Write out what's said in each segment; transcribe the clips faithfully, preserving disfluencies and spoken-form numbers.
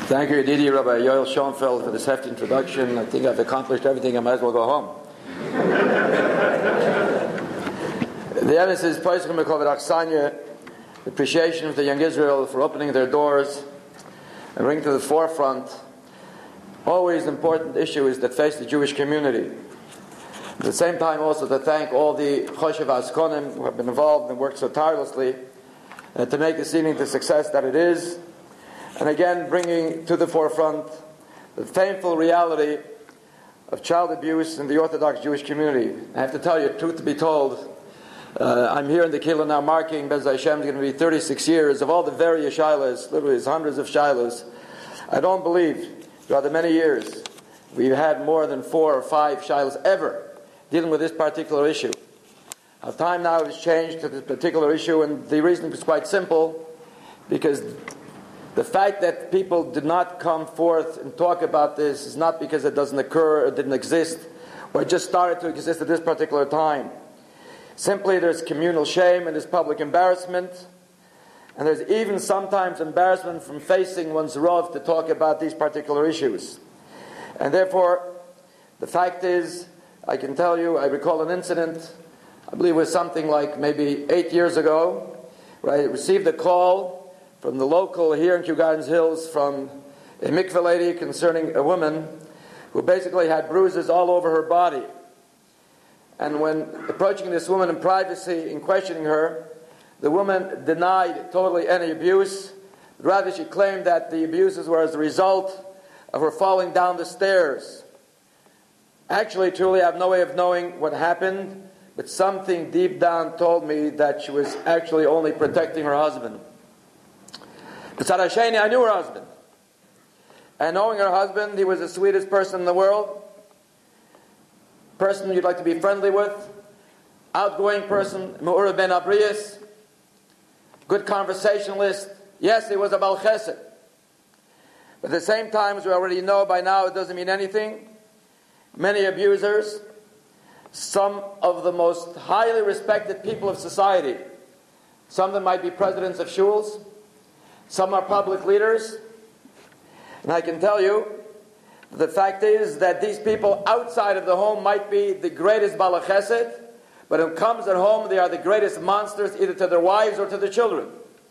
Thank you, Didi, Rabbi Yoel Schoenfeld, for this hefty introduction. I think I've accomplished everything. I might as well go home. The evidence is Pesach Mekov Aksanya, appreciation of the young Israel for opening their doors and bringing to the forefront always important issues that face the Jewish community. At the same time, also to thank all the Choshev Askonim who have been involved and worked so tirelessly uh, to make this evening the success that it is. And again, bringing to the forefront the painful reality of child abuse in the Orthodox Jewish community. I have to tell you, truth to be told, uh, I'm here in the Kehillah now marking, Bez Hashem, it's going to be thirty-six years of all the various shilas, literally there's hundreds of shilas. I don't believe, throughout the many years, we've had more than four or five shilas ever dealing with this particular issue. Our time now has changed to this particular issue, and the reason is quite simple, because the fact that people did not come forth and talk about this is not because it doesn't occur or didn't exist, or it just started to exist at this particular time. Simply there's communal shame and there's public embarrassment, and there's even sometimes embarrassment from facing one's Rav to talk about these particular issues. And therefore, the fact is, I can tell you, I recall an incident, I believe it was something like maybe eight years ago, where I received a call from the local here in Kew Gardens Hills from a mikveh lady concerning a woman who basically had bruises all over her body. And when approaching this woman in privacy and questioning her, the woman denied totally any abuse. Rather, she claimed that the abuses were as a result of her falling down the stairs. Actually, truly, I have no way of knowing what happened, but something deep down told me that she was actually only protecting her husband. B'tzad Hasheni, I knew her husband. And knowing her husband, he was the sweetest person in the world, person you'd like to be friendly with, outgoing person, Me'ura ben Abrius, good conversationalist. Yes, he was a Baal Chesed. But at the same time, as we already know by now, it doesn't mean anything. Many abusers, some of the most highly respected people of society, some of them might be presidents of shuls, some are public leaders, and I can tell you, the fact is that these people outside of the home might be the greatest Baal Chesed, but when it comes at home, they are the greatest monsters either to their wives or to their children.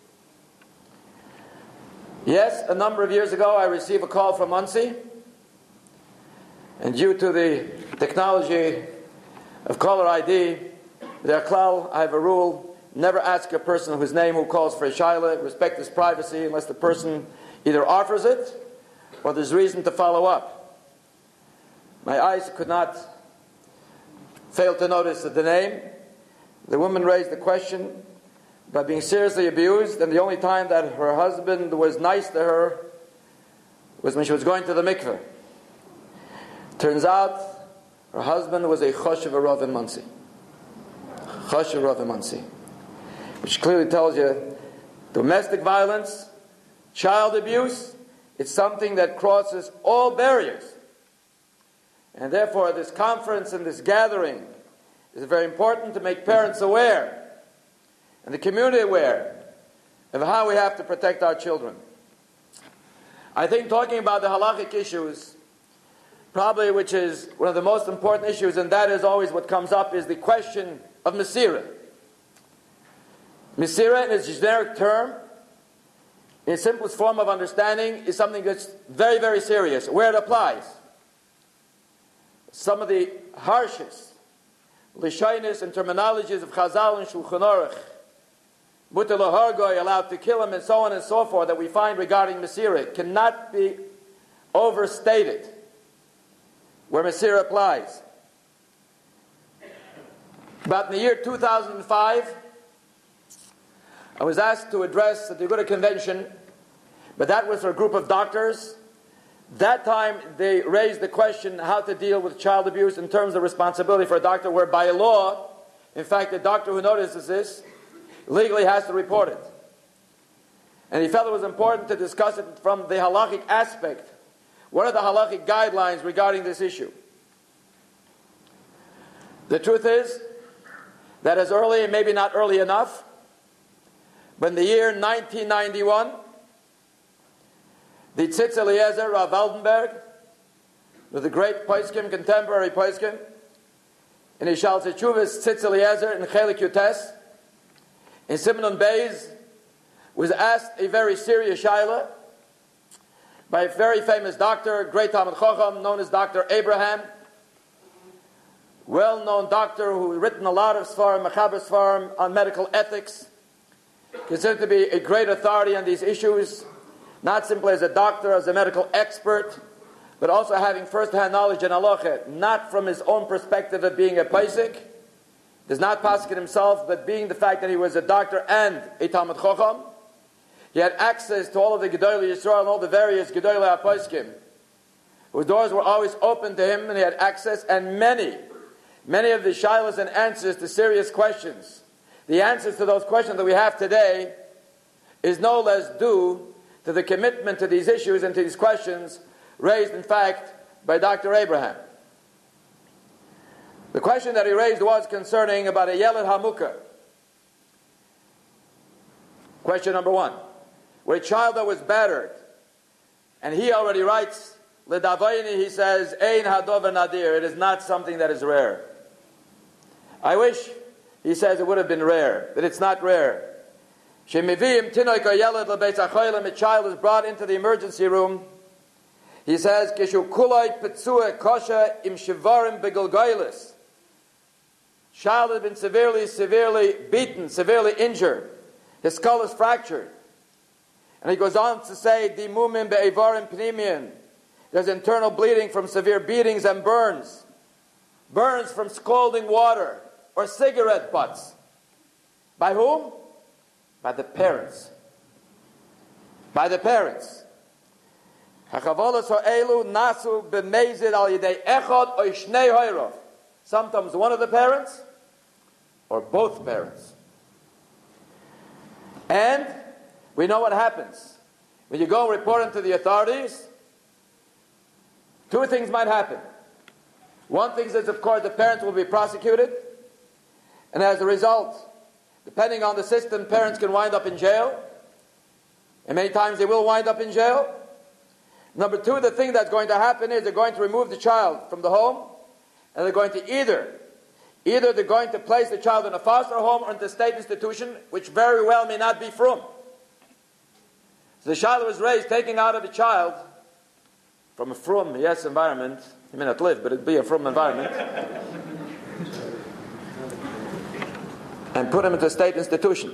Yes, a number of years ago I received a call from Monsey, and due to the technology of caller I D, their klal, I have a rule, never ask a person whose name who calls for a shayla, respect his privacy unless the person either offers it or there's reason to follow up. My eyes could not fail to notice that the name. The woman raised the question about being seriously abused, and the only time that her husband was nice to her was when she was going to the mikveh. Turns out her husband was a Choshev Rav in Monsey. Choshev Rav in Monsey. Which clearly tells you domestic violence, child abuse, it's something that crosses all barriers. And therefore this conference and this gathering is very important to make parents aware and the community aware of how we have to protect our children. I think talking about the halachic issues, probably which is one of the most important issues, and that is always what comes up, is the question of Mesirah. Mesirah, in its generic term, in its simplest form of understanding, is something that's very, very serious, where it applies. Some of the harshest lishonis and terminologies of Chazal and Shulchan Aruch, mutar lahargoi, allowed to kill him, and so on and so forth, that we find regarding Mesirah, cannot be overstated where Mesirah applies. About in the year two thousand five, I was asked to address the Yehuda Convention, but that was for a group of doctors. That time they raised the question how to deal with child abuse in terms of responsibility for a doctor, where by law, in fact, the doctor who notices this legally has to report it. And he felt it was important to discuss it from the halachic aspect. What are the halachic guidelines regarding this issue? The truth is that as early, and maybe not early enough, but in the year nineteen ninety-one, the Tzitz Eliezer, Rav Waldenberg, with the great Poskim, contemporary Poskim, in his Shal Tzitchuvas Tzitz Eliezer in Chelik Yutes, in Simenon Beis, was asked a very serious shaila by a very famous doctor, great Talmid Chacham, known as Doctor Abraham, well-known doctor who had written a lot of Sfarim, Mechaber Sfarim, on medical ethics, considered to be a great authority on these issues, not simply as a doctor, as a medical expert, but also having first-hand knowledge in halacha, not from his own perspective of being a paisik, does not paskin himself, but being the fact that he was a doctor and a Talmid Chacham. He had access to all of the Gedolei Yisrael and all the various Gedolei HaPoskim, whose doors were always open to him, and he had access, and many, many of the shilas and answers to serious questions, the answers to those questions that we have today, is no less due to the commitment to these issues and to these questions raised, in fact, by Doctor Abraham. The question that he raised was concerning about a Yeled HaMukah. Question number one. Where a child that was battered, and he already writes, L'davayni, he says, Ein hadover nadir, it is not something that is rare. I wish, he says, it would have been rare, but it's not rare. Shemivim tinoik yeled lebeitz acholim, a child is brought into the emergency room. He says, Kishu kulai petzua kosha im shivarim begulgoilis. Child has been severely, severely beaten, severely injured. His skull is fractured. And he goes on to say, Dimumim be'evarim pnimian. There's internal bleeding from severe beatings and burns. Burns from scalding water or cigarette butts. By whom? By the parents. By the parents. Sometimes one of the parents or both parents. And we know what happens. When you go and report him to the authorities, two things might happen. One thing is, of course, the parents will be prosecuted, and as a result, depending on the system, parents can wind up in jail, and many times they will wind up in jail. Number two, the thing that's going to happen is they're going to remove the child from the home, and they're going to either, either they're going to place the child in a foster home or in a state institution, which very well may not be frum. So the child was raised, taking out of the child from a frum, yes, environment. He may not live, but it'd be a frum environment. And put him into a state institution.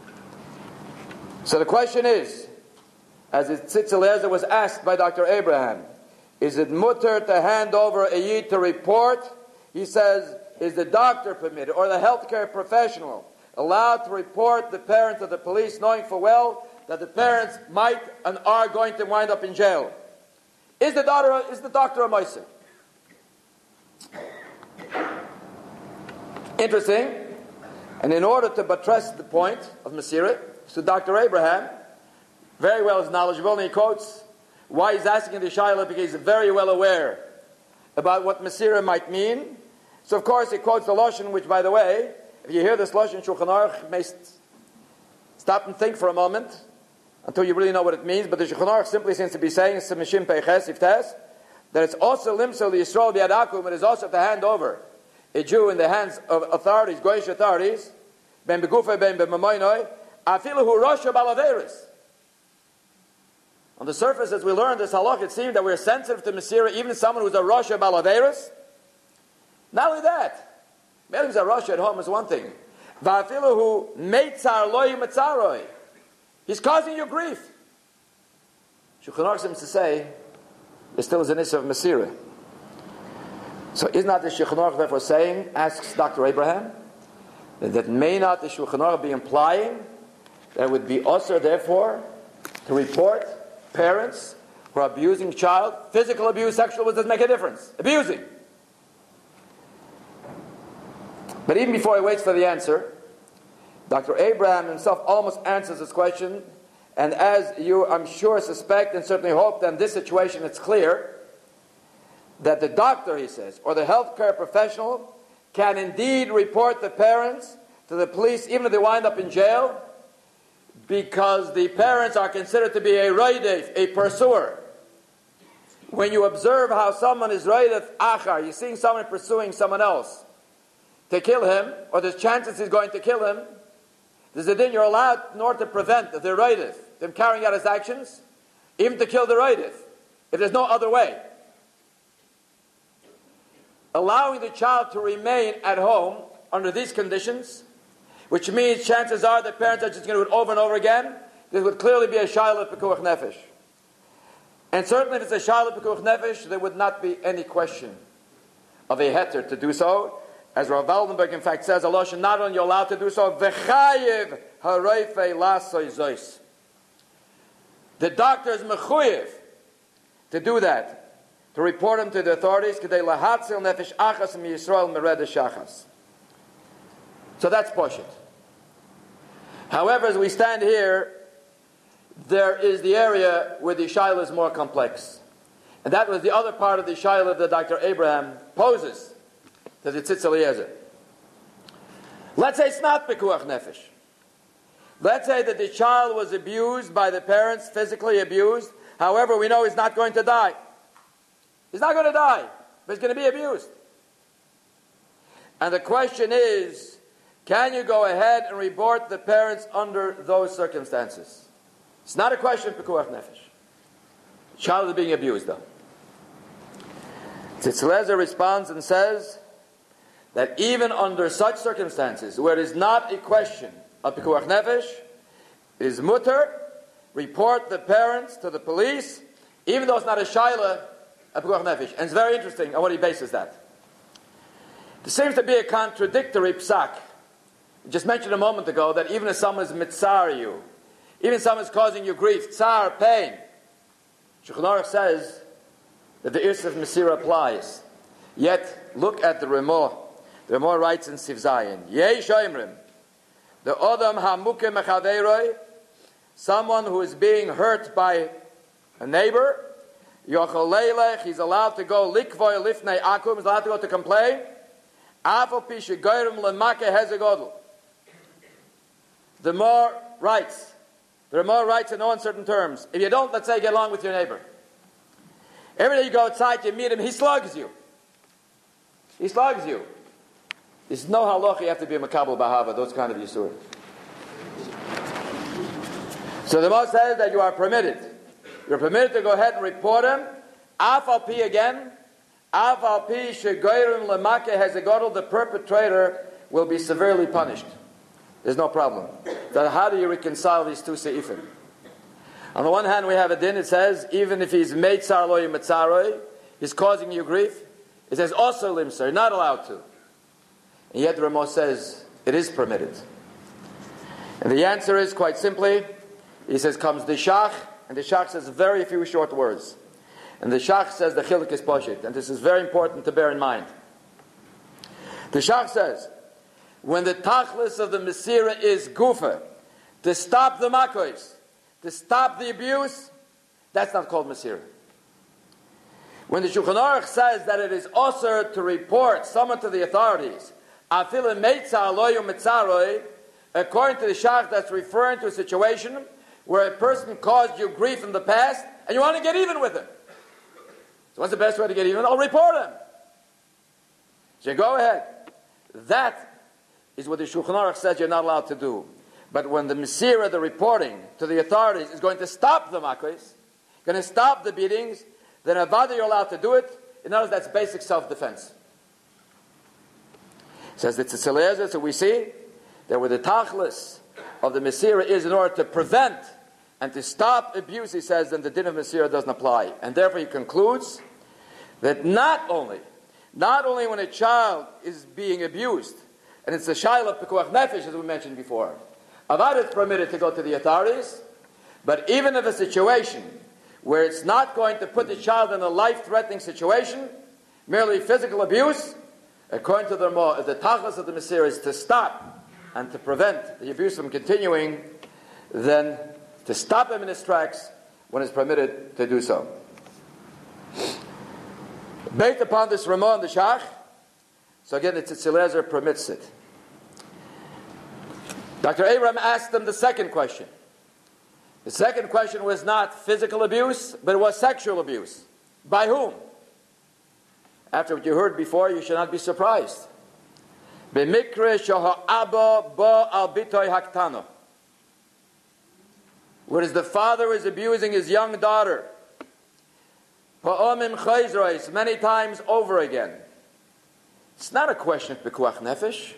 So the question is, as Tzitz Eliezer was asked by Doctor Abraham, is it mutter to hand over a yid to report? He says, is the doctor permitted, or the healthcare professional allowed to report the parent to the police, knowing full well that the parents might and are going to wind up in jail? Is the daughter, is the doctor a Moiseh? Interesting. And in order to buttress the point of Masirah, so Doctor Abraham, very well is knowledgeable, and he quotes why he's asking the Shaila, because he's very well aware about what Masirah might mean. So of course he quotes the Lashon, which, by the way, if you hear this Lashon Shulchan Aruch, you may st- stop and think for a moment until you really know what it means. But the Shulchan Aruch simply seems to be saying, Semeshim Peiches Iftes, that it's also Limso Yisrael Biadakum, it is also to hand over a Jew in the hands of authorities, Goyish authorities, Ben Begufe, Ben Bemamoinoi, Afilahu Rosha Balaveris. On the surface, as we learned this halach, it seemed that we're sensitive to Masirah, even someone who's a Rosha Balaveris. Not only that, maybe he's a Rosha at home is one thing. Va'afilahu Meitzar Loy Metzaroi. He's causing you grief. Shulchan Aruch seems to say, there still is an issue of Masirah. So is not the Shulchan Aruch therefore saying, asks Doctor Abraham, that, that may not the Shulchan Aruch be implying that it would be usher therefore to report parents who are abusing child, physical abuse, sexual abuse, doesn't make a difference. Abusing. But even before he waits for the answer, Doctor Abraham himself almost answers this question, and as you, I'm sure, suspect and certainly hope that in this situation it's clear that the doctor, he says, or the healthcare professional can indeed report the parents to the police, even if they wind up in jail, because the parents are considered to be a raidef, a pursuer. When you observe how someone is raidef achar, you're seeing someone pursuing someone else to kill him, or there's chances he's going to kill him, there's a din you're allowed in order to prevent the raidef, them carrying out his actions, even to kill the raidef, if there's no other way. Allowing the child to remain at home under these conditions, which means chances are the parents are just going to do it over and over again, this would clearly be a shayla pekuach nefesh. And certainly if it's a shayla pekuach nefesh, there would not be any question of a heter to do so. As Rav Waldenberg in fact says, Allah should not only allowed to do so, v'chayiv harayfei lasoy zois. The doctor is mechuyev to do that, to report him to the authorities, k'dei lahatzil nefesh achas mi-Yisrael mered shachas. So that's poshut. However, as we stand here, there is the area where the shayla is more complex. And that was the other part of the shayla that Doctor Abraham poses to the Tzitz Eliezer. Let's say it's not pekuach nefesh. Let's say that the child was abused by the parents, physically abused. However, we know he's not going to die. He's not going to die, but he's going to be abused. And the question is, can you go ahead and report the parents under those circumstances? It's not a question of pekuach nefesh. The child is being abused, though. Tzitz Eliezer responds and says that even under such circumstances, where it is not a question of pekuach nefesh, it is mutter, report the parents to the police, even though it's not a shayla of pekuach nefesh. And it's very interesting on what he bases that. There seems to be a contradictory psak. I just mentioned a moment ago that even if someone is mitzar you, even if someone is causing you grief, tsar, pain, Shulchan Aruch says that the Irsif Mesira applies. Yet, look at the Ramah. The Ramah writes in Siv Zayin, Yesh Oimrim, the Odam HaMuke Mechaveiroi, someone who is being hurt by a neighbor, Yochel Leilech, he's allowed to go Likvoy Lifnei Akum, he's allowed to go to complain, Afal Pi Shegoyrim Lemake Hezegodl. The more writes, the Ramah writes in no uncertain terms, if you don't, let's say, get along with your neighbor, every day you go outside, you meet him, he slugs you. He slugs you. There's no halacha you have to be a makabel bahava, those kind of yisurim. So the Moshe says that you are permitted. You're permitted to go ahead and report him. Afal pi again. Afal pi shegoyrim lemake hezegodol, the perpetrator will be severely punished. There's no problem. So how do you reconcile these two seifim? On the one hand, we have a din, it says, even if he's made tsar lo yimatzaroi, he's causing you grief. It says, also limser, you're not allowed to. And yet the Ramah says, it is permitted. And the answer is, quite simply, he says, comes the Shach, and the Shach says very few short words. And the Shach says the Chilik is Poshit, and this is very important to bear in mind. The Shach says, when the Tachlis of the Mesira is Gufa, to stop the Makois, to stop the abuse, that's not called Mesira. When the Shulchan Aruch says that it is also to report someone to the authorities, according to the Shach, that's referring to a situation where a person caused you grief in the past and you want to get even with him. So what's the best way to get even? I'll report him. So go ahead. That is what the Shulchan Aruch says you're not allowed to do. But when the Mesira, the reporting to the authorities, is going to stop the makos, going to stop the beatings, then avada you're allowed to do it. In other words, that's basic self-defense. Says the Tzitz Eliezer, so we see that where the tachlis of the Mesira is in order to prevent and to stop abuse, he says, then the din of Mesira doesn't apply. And therefore he concludes that not only, not only when a child is being abused, and it's a shayla of pekuach nefesh, as we mentioned before, avad is permitted to go to the authorities, but even if a situation where it's not going to put the child in a life-threatening situation, merely physical abuse, according to the Ramah, the tachlis of the Mesira is to stop and to prevent the abuse from continuing, then to stop him in his tracks when it's permitted to do so. Based upon this Ramah and the Shach, so again the Tzitz Eliezer permits it. Doctor Abraham asked them the second question. The second question was not physical abuse, but it was sexual abuse. By whom? After what you heard before, you should not be surprised. B'mikre shaha'aba ba'al bitoy haktano. Whereas the father is abusing his young daughter. Pa'omim chayzrois, many times over again. It's not a question of pekuach nefesh.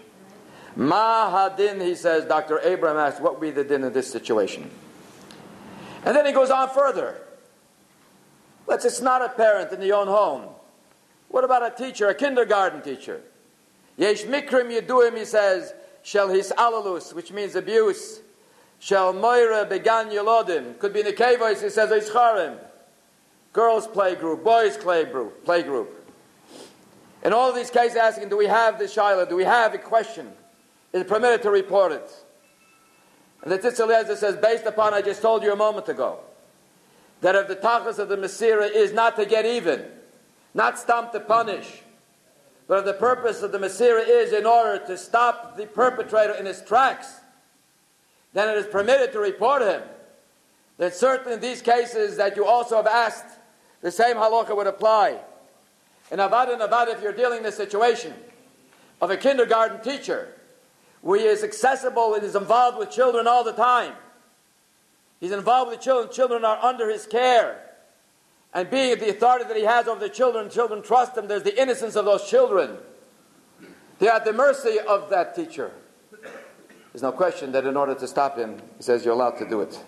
Ma hadin, he says, Doctor Abraham asks, what would be the din in this situation? And then he goes on further. Let's, it's not a parent in your own home. What about a teacher, a kindergarten teacher? Yesh mikrim yeduim, he says, shel hisalalus, which means abuse. Shel moira began yolodim. Could be in the kavos, he says, ischarim. Girls play group, boys play group, play group. In all of these cases, asking, do we have the shaila? Do we have a question? Is it permitted to report it? And the Tzitz Eliezer says, based upon I just told you a moment ago, that if the tachlis of the Masira is not to get even, not stamp to punish, but if the purpose of the Masira is in order to stop the perpetrator in his tracks, then it is permitted to report him. That certainly in these cases that you also have asked, the same halacha would apply. In Avad and Avad, if you're dealing in a situation of a kindergarten teacher, where he is accessible and is involved with children all the time. He's involved with the children. Children are under his care. And being the authority that he has over the children, children trust him. There's the innocence of those children. They are at the mercy of that teacher. There's no question that in order to stop him, he says you're allowed to do it.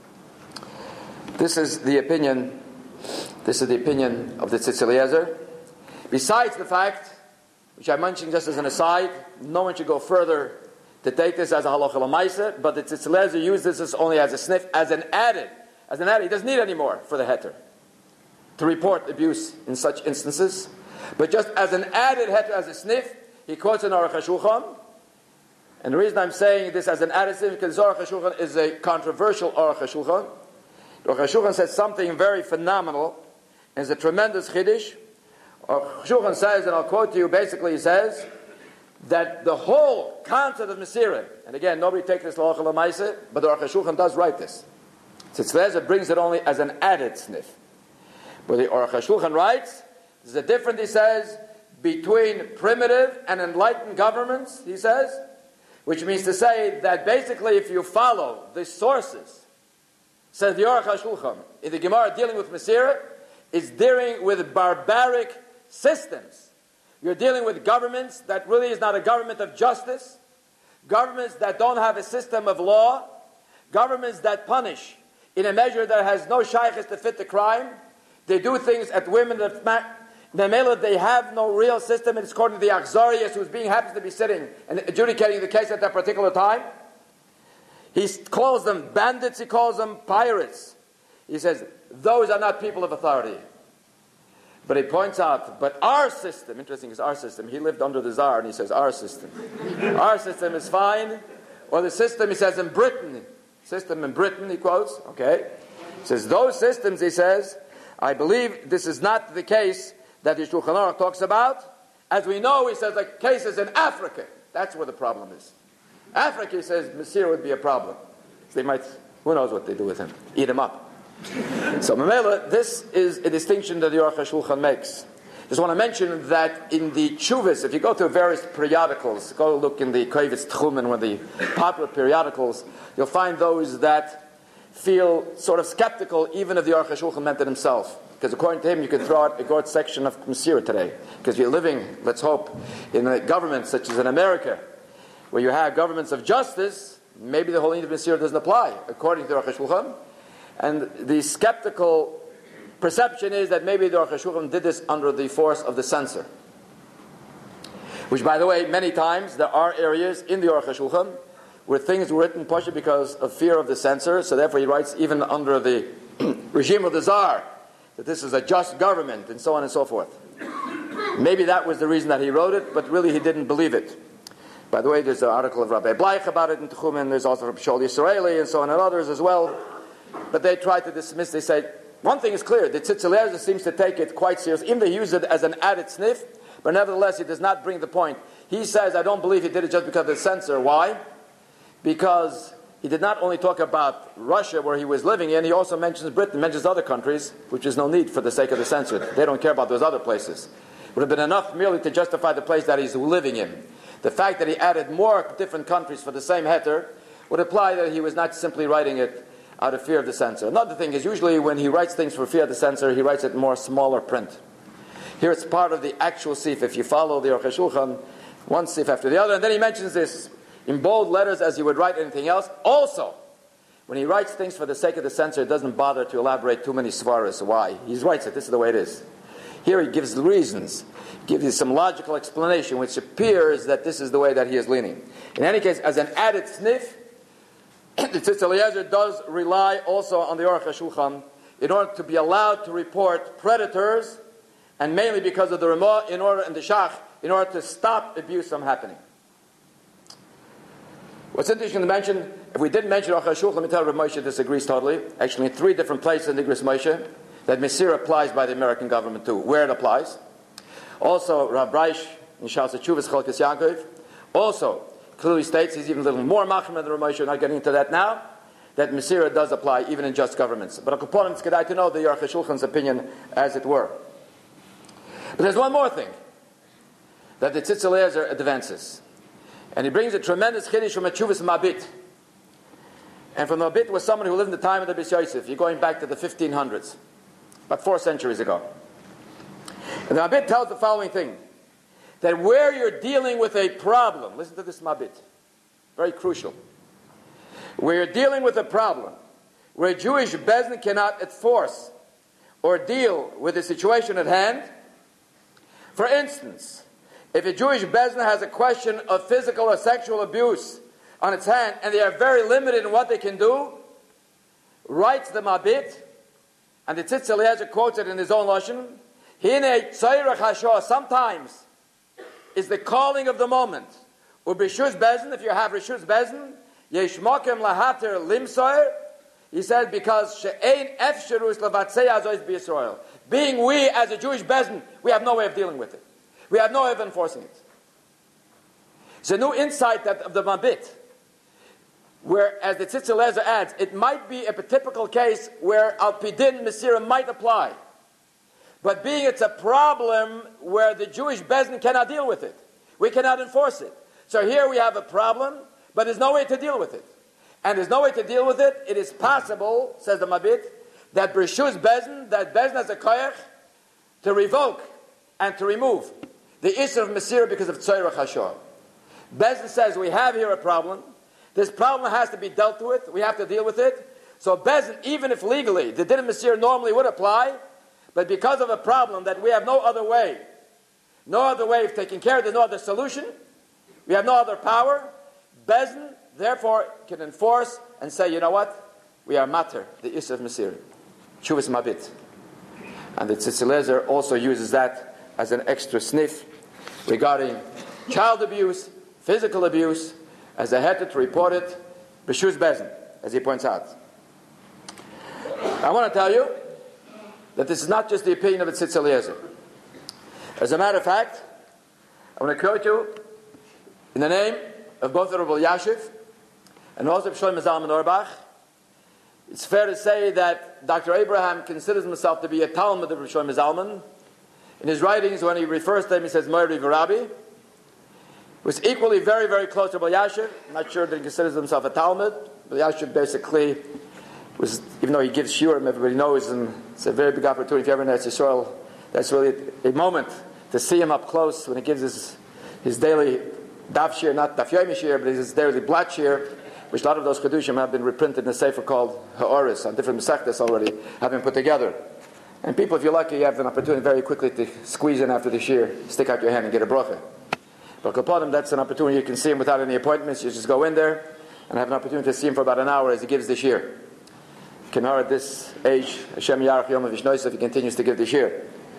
This is the opinion, this is the opinion of the Tzitz Eliezer. Besides the fact, which I mentioned just as an aside, no one should go further to take this as a halacha l'maisa, but the Tzitz Eliezer uses this only as a sniff, as an added, as an added. He doesn't need any more for the heter to report abuse in such instances, but just as an added heter, as a sniff, he quotes in Aruch HaShulchan. And the reason I'm saying this as an added sniff because Aruch HaShulchan is a controversial Aruch HaShulchan. Aruch HaShulchan says something very phenomenal, and it's a tremendous chiddush. Aruch HaShulchan says, and I'll quote to you, basically he says, that the whole concept of Masira, and again, nobody takes this halacha l'maisa, but the Aruch HaShulchan does write this. Tzitz Eliezer brings it only as an added sniff. But the Aruch HaShulchan writes, there's a difference, he says, between primitive and enlightened governments, he says, which means to say that basically if you follow the sources, says the Aruch HaShulchan, in the Gemara dealing with Masira, is dealing with barbaric systems. You're dealing with governments that really is not a government of justice, governments that don't have a system of law, governments that punish in a measure that has no shaykhs to fit the crime. They do things at women that they have no real system. It's according to the Achzarius, who's being happens to be sitting and adjudicating the case at that particular time. He calls them bandits, he calls them pirates. He says, those are not people of authority. But he points out, but our system, interesting is our system, he lived under the Tsar and he says, our system. Our system is fine. Or the system, he says, in Britain, system in Britain, he quotes, okay. He says, those systems, he says, I believe this is not the case that the Shulchan Aruch talks about. As we know, he says, like cases in Africa. That's where the problem is. Africa, he says, Masir would be a problem. So they might, who knows what they do with him? Eat him up. So, Mamela, this is a distinction that the Aruch HaShulchan makes. Just want to mention that in the Chuvas, if you go to various periodicals, go look in the Kovetz Tchumen, one of the popular periodicals, you'll find those that feel sort of skeptical even if the Aruch HaShulchan meant it himself. Because according to him, you could throw out a good section of Masira today. Because you're living, let's hope, in a government such as in America, where you have governments of justice, maybe the whole Indian Masira doesn't apply, according to the Aruch HaShulchan. And the skeptical perception is that maybe the Aruch HaShulchan did this under the force of the censor. Which, by the way, many times there are areas in the Aruch HaShulchan where things were written partially because of fear of the censor, so therefore he writes even under the regime of the Tsar that this is a just government, and so on and so forth. Maybe that was the reason that he wrote it, but really he didn't believe it. By the way, there's an article of Rabbi Bleich about it in Tchumen, there's also Rabbi Shaul Yisraeli, and so on, and others as well. But they try to dismiss, they say, one thing is clear, the Tzitz Eliezer seems to take it quite seriously, even though he uses it as an added sniff, but nevertheless he does not bring the point. He says, I don't believe he did it just because of the censor. Why? Because he did not only talk about Russia, where he was living in, he also mentions Britain, mentions other countries, which is no need for the sake of the censor. They don't care about those other places. It would have been enough merely to justify the place that he's living in. The fact that he added more different countries for the same heter would imply that he was not simply writing it out of fear of the censor. Another thing is, usually when he writes things for fear of the censor, he writes it in more smaller print. Here it's part of the actual sif. If you follow the Aruch HaShulchan, one sif after the other, and then he mentions this in bold letters as he would write anything else. Also, when he writes things for the sake of the censor, it doesn't bother to elaborate too many svaras. Why? He writes it. This is the way it is. Here he gives the reasons, gives you some logical explanation, which appears that this is the way that he is leaning. In any case, as an added sniff, the Tzitz Eliezer does rely also on the Aruch HaShulchan in order to be allowed to report predators, and mainly because of the Ramah, in order, and the Shach, in order to stop abuse from happening. What's interesting to mention, if we didn't mention Aruch HaShulchan, let me tell you, Rav Moshe disagrees totally. Actually, in three different places in the Igros Moshe, that Mesira applies by the American government too, where it applies. Also, Rav Breish in Shas HaTshuvas Chalkas Yaakov also clearly states, he's even a little more machmir than Rav Moshe, we're not getting into that now, that Mesira does apply even in just governments. But a component is kedai to know the Aruch HaShulchan's opinion, as it were. But there's one more thing that the Tzitz Eliezer advances. And he brings a tremendous chiddush from a Tshuvas Mabit. And from the Mabit was someone who lived in the time of the Bis Yosef. You're going back to the fifteen hundreds, about four centuries ago. And the Mabit tells the following thing, that where you're dealing with a problem, listen to this Mabit, very crucial. Where you're dealing with a problem, where a Jewish Bezdin cannot enforce or deal with the situation at hand. For instance, if a Jewish Bezdin has a question of physical or sexual abuse on its hand, and they are very limited in what they can do, writes the Mabit, and the Tzitz Eliezer quotes it in his own lashon, Hine tzayrach hashah, sometimes is the calling of the moment. Ubishus Bezdin, if you have Rishus Bezdin, yesh mokem lahater limsoyer, he said, because she'ein efsherus levatzei azois b'Yisrael. Being we, as a Jewish Bezdin, we have no way of dealing with it. We have no way of enforcing it. It's a new insight that, of the Mabit, where, as the Tzitz Eliezer adds, it might be a typical case where Al Pidin Mesira might apply. But being it's a problem where the Jewish Bezdin cannot deal with it. We cannot enforce it. So here we have a problem, but there's no way to deal with it. And there's no way to deal with it. It is possible, says the Mabit, that Brishus Bezdin, that Bezdin has a koyach to revoke and to remove the Isser of Mesira because of Tzayrach HaShoah. Bezdin says we have here a problem. This problem has to be dealt with. We have to deal with it. So Bezdin, even if legally the Din of Mesira normally would apply, but because of a problem that we have no other way, no other way of taking care of, there's no other solution, we have no other power, Bezdin therefore can enforce and say, you know what? We are matter, the Isser of Mesira. Tshuvas Mabit. And the Tzitz Eliezer also uses that as an extra sniff regarding child abuse, physical abuse, as a heter to report it, B'shus Bezdin, as he points out. I want to tell you that this is not just the opinion of the Tzitz Eliezer. As a matter of fact, I want to quote you in the name of both the Rabbi Yashiv and also of Shlomo Zalman Auerbach. It's fair to say that Doctor Abraham considers himself to be a Talmud of Shlomo Zalman. In his writings, when he refers to him, he says, Moiri V'Rabbi. Was equally very, very close to Rabbi Yashiv. I'm not sure that he considers himself a Talmud. Rabbi Yashiv basically was, even though he gives shiurim, everybody knows, and it's a very big opportunity. If you ever in Eretz Yisrael, that's really a moment to see him up close when he gives his, his daily daf shiur, not daf yomi shiur, but his daily blat shiur, which a lot of those chedushim have been reprinted in a sefer called Ha'oris, on different mesechtas already, have been put together. And people, if you're lucky, you have an opportunity very quickly to squeeze in after the shiur, stick out your hand and get a bracha. But Kapadim, that's an opportunity. You can see him without any appointments. You just go in there and have an opportunity to see him for about an hour as he gives the shiur. Kenar at this age, Hashem Yarach Yom Vishnoisef, he continues to give the shiur.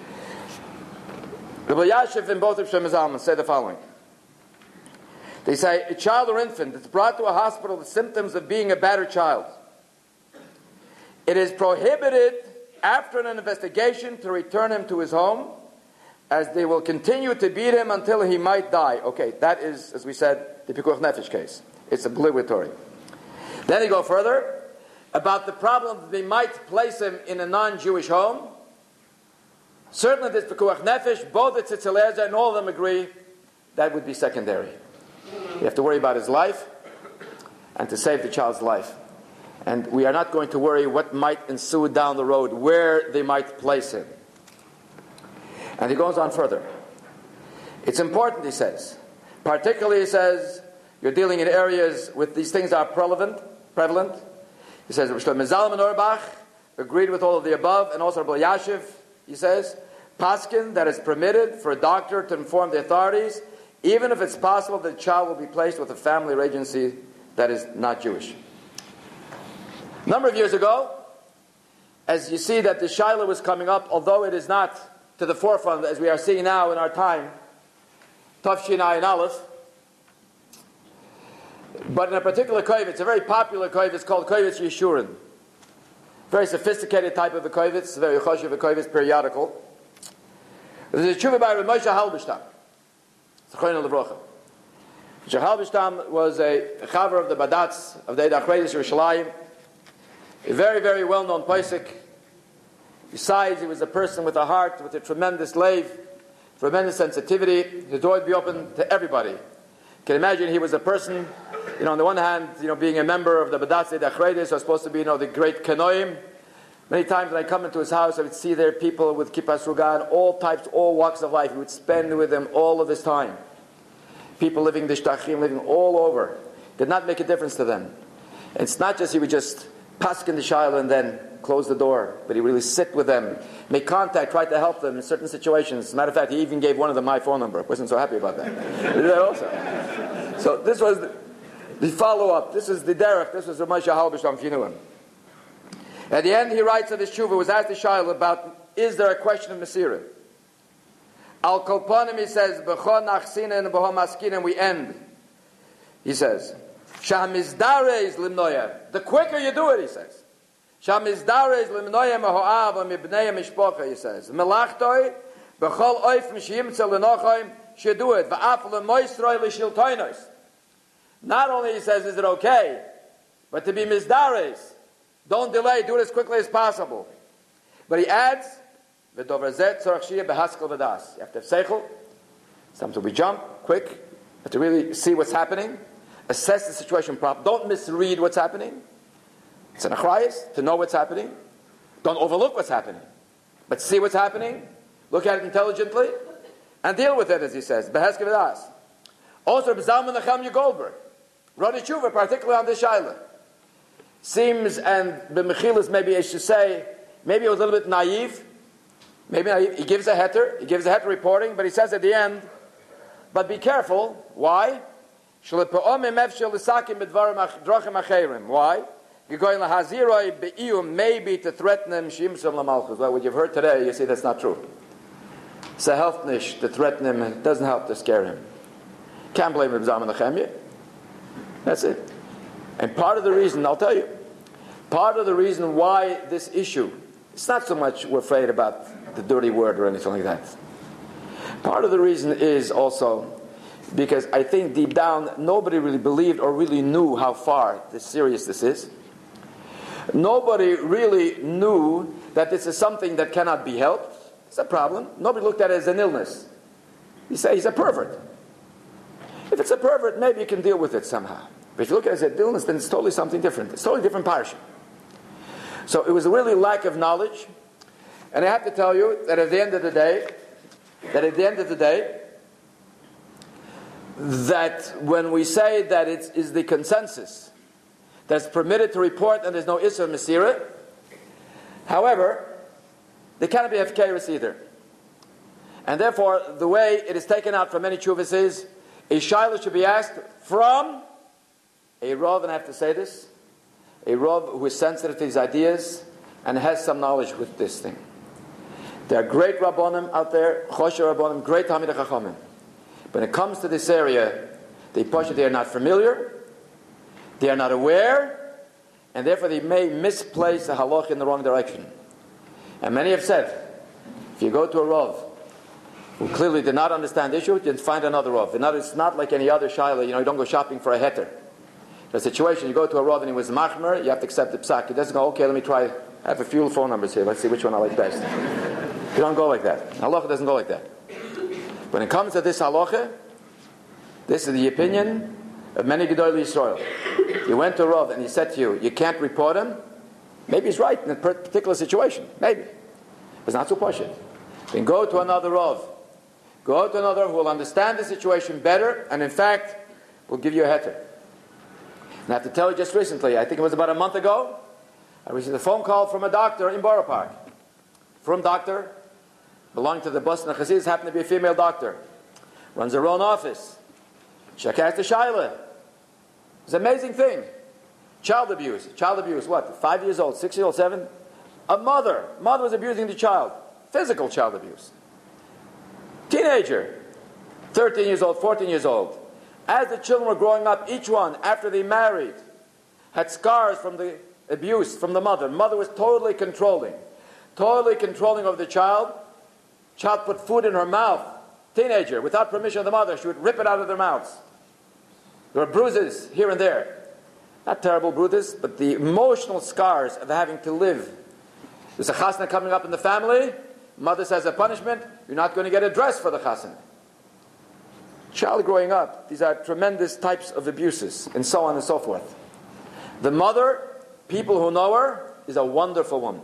Rabbi Yashiv and both of Shlomo Zalman say the following. They say, a child or infant that's brought to a hospital with symptoms of being a battered child, it is prohibited after an investigation to return him to his home, as they will continue to beat him until he might die. Okay, that is, as we said, the Pikuach Nefesh case. It's obligatory. Then he go further about the problem that they might place him in a non-Jewish home. Certainly this Pekuach Nefesh, both the Tzitz Eliezer and all of them agree that would be secondary. You have to worry about his life and to save the child's life. And we are not going to worry what might ensue down the road, where they might place him. And he goes on further. It's important, he says. Particularly, he says, you're dealing in areas with these things are prevalent. prevalent. He says, Shlomo Zalman Auerbach agreed with all of the above, and also Rabbi Yashiv, he says, Paskin, that is permitted for a doctor to inform the authorities, even if it's possible that the child will be placed with a family or agency that is not Jewish. A number of years ago, as you see that the Shaila was coming up, although it is not to the forefront as we are seeing now in our time, Tafshin Ayin Aleph, but in a particular kovetz, it's a very popular kovetz called Kovetz Yeshurun. Very sophisticated type of a kovetz, very choshev a kovetz periodical. There's a tshuva by Rav Moshe Halberstam. Zechron Levrocha. Moshe Halberstam was a chaver of the Badatz of the Eid HaChreidis Yerushalayim. A very, very well-known posek. Besides, he was a person with a heart, with a tremendous lave, tremendous sensitivity. His door would be open to everybody. You can imagine he was a person, you know, on the one hand, you know, being a member of the Badatz Eid HaChreidis, was supposed to be, you know, the great Kanoim. Many times when I come into his house, I would see there people with Kippas Rugan, all types, all walks of life. He would spend with them all of his time. People living the Shtachim, living all over. Did not make a difference to them. It's not just he would just pask in the Shiloh and then close the door, but he would really sit with them, make contact, try to help them in certain situations. As a matter of fact, he even gave one of them my phone number. Wasn't so happy about that. He did that also. So this was the, the follow-up. This is the derech. This was the Moshe Halberstam, if you knew him. At the end, he writes that his tshuva was asked the Shiloh about, is there a question of Masira? Al Kolponim, he says, B'cho nachsina and b'ho maskina, and we end. He says, Shahmizdarez limnoya. The quicker you do it, he says. Shahmizdarez limnoya meho'av mibnei mishpocha, he says. Melachtoi, b'chol oif mishimtzel l'nochoim, should do it. V'af l'moisroi l'shiltoinos. Not only, he says, is it okay, but to be mizdarez. Don't delay, do it as quickly as possible. But he adds, you have to have seichel, sometimes we jump, quick, you have to really see what's happening, assess the situation properly. Don't misread what's happening. It's an achrayus, to know what's happening. Don't overlook what's happening. But see what's happening, look at it intelligently, and deal with it, as he says. Also, B'zalman Nechemya Goldberg wrote a tshuva, particularly on this shaila. Seems, and b'mechilas, maybe I should say, maybe it was a little bit naive. Maybe naive. He gives a heter, he gives a heter reporting, but he says at the end, but be careful. Why? Why? Maybe to threaten him, well, what you've heard today, you see that's not true. It's a health nish to threaten him, it doesn't help to scare him. Can't blame him, Zalman Nechemya. That's it. And part of the reason, I'll tell you, part of the reason why this issue, it's not so much we're afraid about the dirty word or anything like that. Part of the reason is also because I think deep down nobody really believed or really knew how far this serious this is. Nobody really knew that this is something that cannot be helped. It's a problem. Nobody looked at it as an illness. You say he's a pervert. If it's a pervert, maybe you can deal with it somehow. But if you look at it as an illness, then it's totally something different. It's totally different parasha. So it was a really lack of knowledge. And I have to tell you that at the end of the day, that at the end of the day, that when we say that it is the consensus that's permitted to report and there's no Isra Masira, however, there cannot be Hefkeris either. And therefore, the way it is taken out from many tshuvas is, a shaila should be asked from a Rav, and I have to say this, a Rav who is sensitive to these ideas and has some knowledge with this thing. There are great Rabbonim out there, Chosher Rabbonim, great Talmidei Chachamim. When it comes to this area, they push it, they are not familiar, they are not aware, and therefore they may misplace the halach in the wrong direction. And many have said, if you go to a Rav who clearly did not understand the issue, then find another Rav. It's not like any other shaila, you know, you don't go shopping for a heter. You The situation, you go to a Rav and he was machmer, you have to accept the psak. He doesn't go, okay, let me try, I have a few phone numbers here, let's see which one I like best. You don't go like that. Halacha doesn't go like that. When it comes to this halacha, this is the opinion of many Gedolei Yisrael. You went to a Rav and he said to you, you can't report him, maybe he's right in a particular situation, maybe. It's not so poshut. Then go to another Rav. Go to another Rav who will understand the situation better and in fact will give you a heter. And I have to tell you just recently, I think it was about a month ago, I received a phone call from a doctor in Borough Park. From doctor, belonging to the Boston Chassidus, happened to be a female doctor. Runs her own office. Shakaz the Shaila. It's an amazing thing. Child abuse. Child abuse, what? Five years old, six years old, seven? A mother. Mother was abusing the child. Physical child abuse. Teenager. thirteen years old, fourteen years old. As the children were growing up, each one, after they married, had scars from the abuse from the mother. Mother was totally controlling. Totally controlling of the child. Child put food in her mouth. Teenager, without permission of the mother, she would rip it out of their mouths. There were bruises here and there. Not terrible bruises, but the emotional scars of having to live. There's a chasna coming up in the family. Mother says a punishment, you're not going to get a dress for the chasna. Child growing up, these are tremendous types of abuses, and so on and so forth. The mother, people who know her, is a wonderful woman.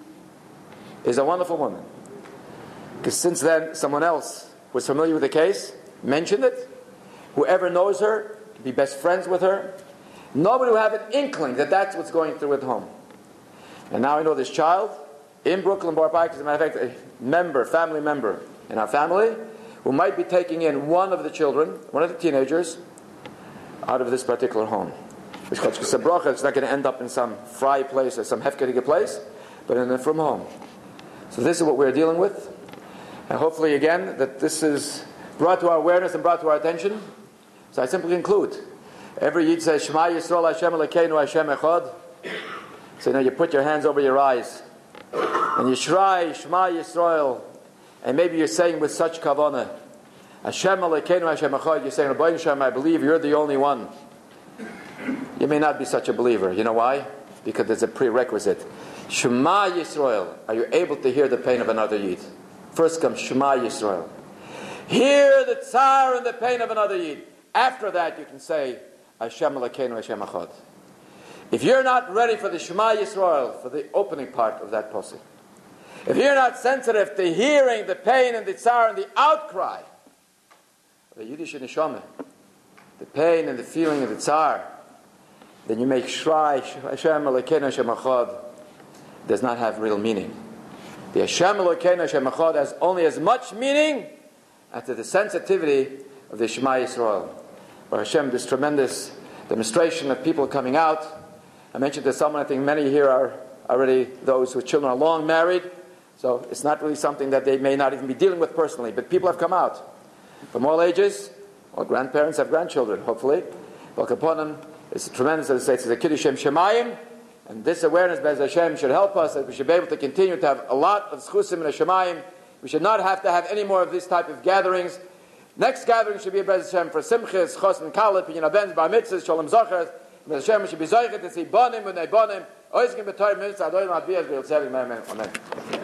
Is a wonderful woman. Because since then, someone else was familiar with the case, mentioned it. Whoever knows her, can be best friends with her. Nobody will have an inkling that that's what's going through at home. And now I know this child in Brooklyn, Borough Park, as a matter of fact, a member, family member in our family, who might be taking in one of the children, one of the teenagers, out of this particular home. It's not going to end up in some fry place or some hefkerige place, but in a from home. So this is what we're dealing with. And hopefully, again, that this is brought to our awareness and brought to our attention. So I simply conclude. Every Yid says, Shema Yisrael Hashem Elokeinu Hashem Echad. So now you put your hands over your eyes. And you try Shema Yisrael. And maybe you're saying with such kavanah, Hashem Elokeinu Hashem Echad. You're saying, Rabbi Hashem, I believe you're the only one. You may not be such a believer. You know why? Because there's a prerequisite. Shema Yisrael. Are you able to hear the pain of another Yid? First comes Shema Yisrael. Hear the tsar and the pain of another Yid. After that you can say, Hashem Elokeinu Hashem Echad. If you're not ready for the Shema Yisrael, for the opening part of that pasuk, if you're not sensitive to hearing the pain and the tsar and the outcry of the Yiddish neshama, the pain and the feeling of the tsar, then you make Shrai Hashem Elokeinu Hashem Echad does not have real meaning. The Hashem Elokeinu Hashem Echad has only as much meaning as to the sensitivity of the Shema Yisrael. Baruch Hashem, this tremendous demonstration of people coming out. I mentioned to someone, I think many here are already those whose children are long married, so it's not really something that they may not even be dealing with personally, but people have come out from all ages. All grandparents have grandchildren, hopefully. Baruch upon them, it's tremendous, as I say, it's a Kiddush Shem Shemayim, and this awareness, Be'ez Hashem, should help us that we should be able to continue to have a lot of Schusim in the Shemayim. We should not have to have any more of this type of gatherings. Next gathering should be a Be'ez Hashem for Simchas, Chos and Kalep, Pidyon HaBens, Bar Mitzvahs, Shalom Zachar. Be'ez Hashem, we should be Zoichet to see Bonim, B'nai Bonim, Oizkim B'toy Mitzvah, Adoyim Adbiyaz, B'yil Tzevim, Amen.